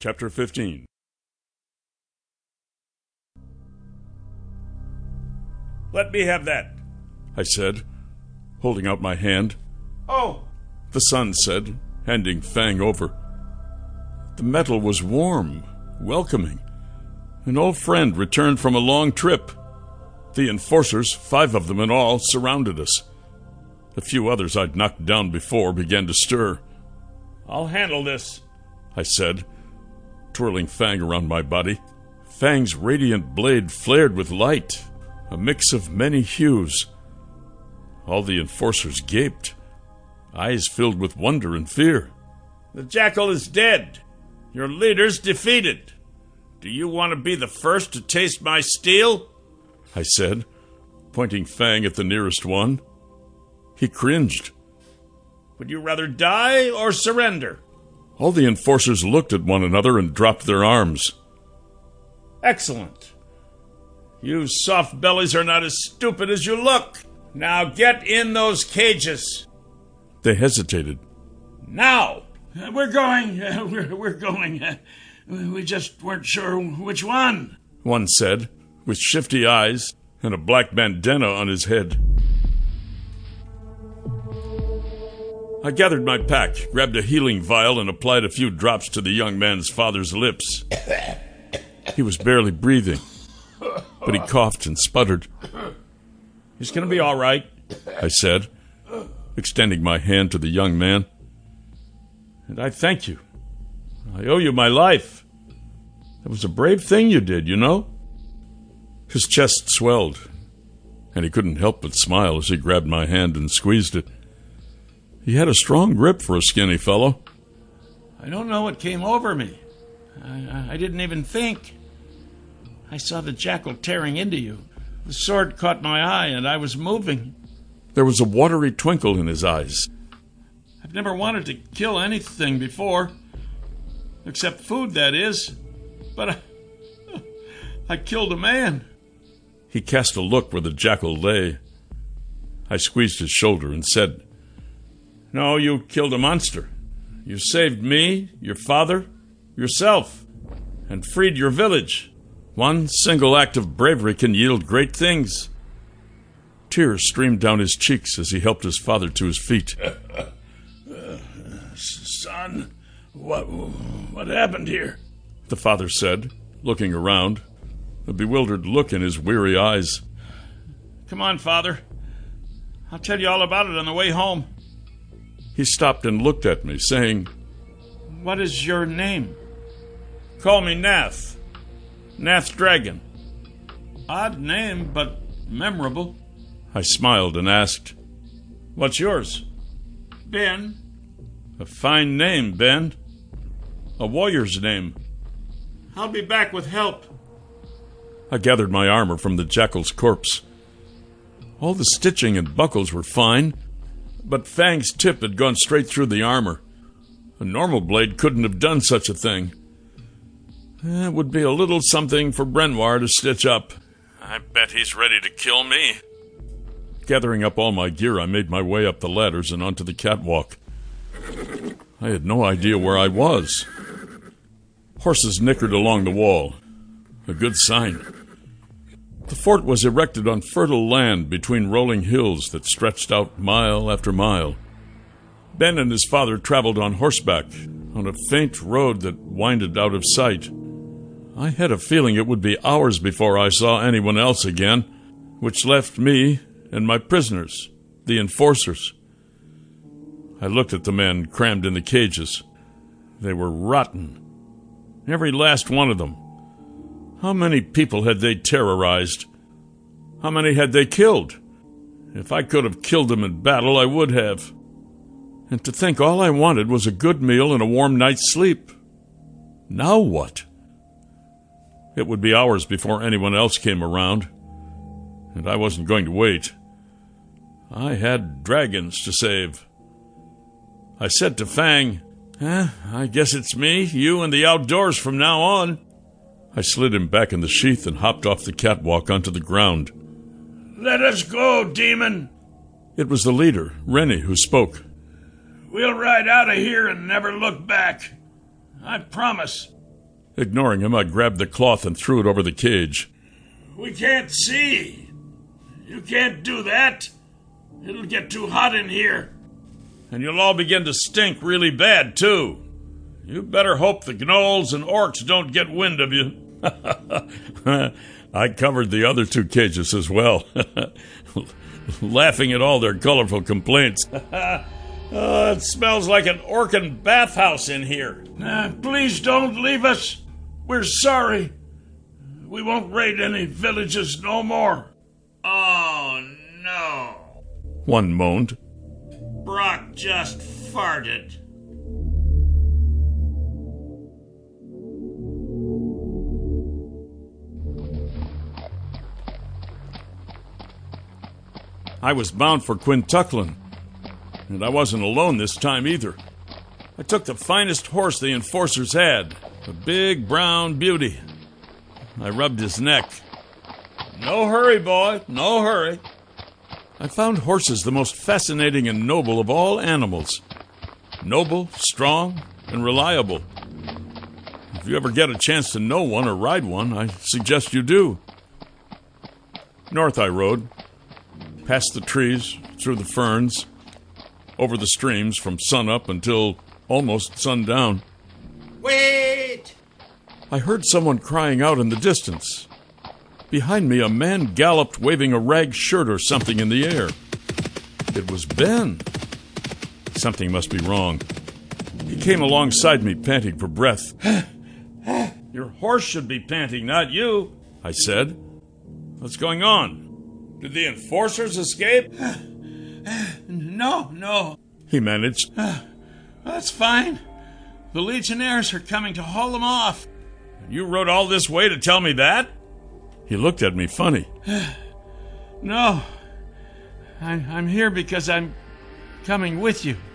Chapter 15. "Let me have that," I said, holding out my hand. "Oh," the son said, handing Fang over. The metal was warm, welcoming. An old friend returned from a long trip. The enforcers, 5 of them in all, surrounded us. A few others I'd knocked down before began to stir. "I'll handle this," I said, twirling Fang around my body. Fang's radiant blade flared with light, a mix of many hues. All the enforcers gaped, eyes filled with wonder and fear. "The jackal is dead. Your leader's defeated. Do you want to be the first to taste my steel?" I said, pointing Fang at the nearest one. He cringed. "Would you rather die or surrender?" All the enforcers looked at one another and dropped their arms. "Excellent. You soft bellies are not as stupid as you look. Now get in those cages." They hesitated. "Now!" We're going. We just weren't sure which one," one said, with shifty eyes and a black bandana on his head. I gathered my pack, grabbed a healing vial, and applied a few drops to the young man's father's lips. He was barely breathing, but he coughed and sputtered. "He's going to be all right," I said, extending my hand to the young man. "And I thank you. I owe you my life. It was a brave thing you did, you know?" His chest swelled, and he couldn't help but smile as he grabbed my hand and squeezed it. He had a strong grip for a skinny fellow. "I don't know what came over me. I didn't even think. I saw the jackal tearing into you. The sword caught my eye, and I was moving." There was a watery twinkle in his eyes. "I've never wanted to kill anything before. Except food, that is. But I killed a man." He cast a look where the jackal lay. I squeezed his shoulder and said, "No, you killed a monster. You saved me, your father, yourself, and freed your village. One single act of bravery can yield great things." Tears streamed down his cheeks as he helped his father to his feet. "Son, what happened here?" the father said, looking around, a bewildered look in his weary eyes. "Come on, Father. I'll tell you all about it on the way home." He stopped and looked at me, saying, "What is your name?" "Call me Nath. Nath Dragon." "Odd name, but memorable." I smiled and asked, "What's yours?" "Ben." "A fine name, Ben. A warrior's name." "I'll be back with help." I gathered my armor from the jackal's corpse. All the stitching and buckles were fine, but Fang's tip had gone straight through the armor. A normal blade couldn't have done such a thing. It would be a little something for Brenoir to stitch up. I bet he's ready to kill me. Gathering up all my gear, I made my way up the ladders and onto the catwalk. I had no idea where I was. Horses nickered along the wall. A good sign. The fort was erected on fertile land between rolling hills that stretched out mile after mile. Ben and his father traveled on horseback on a faint road that winded out of sight. I had a feeling it would be hours before I saw anyone else again, which left me and my prisoners, the enforcers. I looked at the men crammed in the cages. They were rotten. Every last one of them. How many people had they terrorized? How many had they killed? If I could have killed them in battle, I would have. And to think all I wanted was a good meal and a warm night's sleep. Now what? It would be hours before anyone else came around, and I wasn't going to wait. I had dragons to save. I said to Fang, I guess it's me, you, and the outdoors from now on." I slid him back in the sheath and hopped off the catwalk onto the ground. "Let us go, demon." It was the leader, Rennie, who spoke. "We'll ride out of here and never look back. I promise." Ignoring him, I grabbed the cloth and threw it over the cage. We can't see. You can't do that. It'll get too hot in here. And you'll all begin to stink really bad, too. You better hope the gnolls and orcs don't get wind of you. I covered the other 2 cages as well, laughing at all their colorful complaints. It smells like an orcan bathhouse in here. Please don't leave us. We're sorry. We won't raid any villages no more. Oh, no. One moaned. Brock just farted. I was bound for Quintuclin, and I wasn't alone this time either. I took the finest horse the enforcers had, a big brown beauty. I rubbed his neck. No hurry, boy, no hurry. I found horses the most fascinating and noble of all animals. Noble, strong, and reliable. If you ever get a chance to know one or ride one, I suggest you do. North I rode, past the trees, through the ferns, over the streams from sunup until almost sundown. Wait! I heard someone crying out in the distance. Behind me, a man galloped, waving a rag shirt or something in the air. It was Ben. Something must be wrong. He came alongside me, panting for breath. Your horse should be panting, not you, I said. What's going on? Did the enforcers escape? No. He managed. That's fine. The Legionnaires are coming to haul them off. You rode all this way to tell me that? He looked at me funny. No. I'm here because I'm coming with you.